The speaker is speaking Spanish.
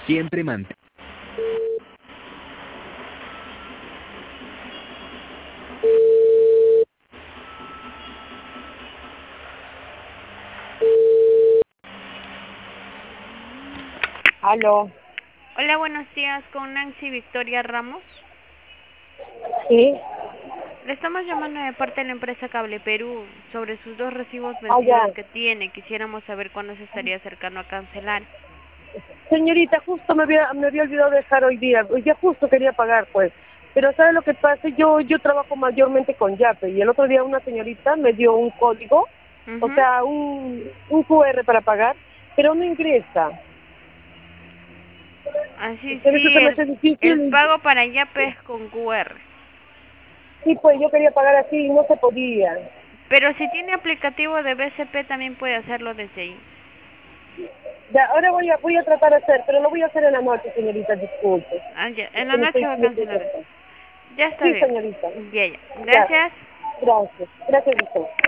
Siempre mantén. Aló. Hola, buenos días, con Nancy Victoria Ramos. Sí. Le estamos llamando de parte de la empresa Cable Perú sobre sus 2 recibos Ah, vencidos ya. que tiene. Quisiéramos saber cuándo se estaría acercando a cancelar. Señorita, justo me había olvidado dejar hoy día. Hoy día justo quería pagar, pues. Pero ¿sabe lo que pasa? Yo trabajo mayormente con Yape y el otro día una señorita me dio un código, o Ujú. sea, un QR para pagar, pero no ingresa. Así Por eso sí, se me el, hace el difícil. pago para Yape es con QR. Sí, pues yo quería pagar así y no se podía. Pero si tiene aplicativo de BCP también puede hacerlo desde ahí. Ya, ahora voy a tratar de hacer, pero lo voy a hacer en la noche, señorita, disculpe. Ah, ya. Es En la que noche va a me estoy cancelar eso. cansando. Ya está Sí, bien. señorita. Ya, ya. Ya, Gracias. gracias. Gracias a usted.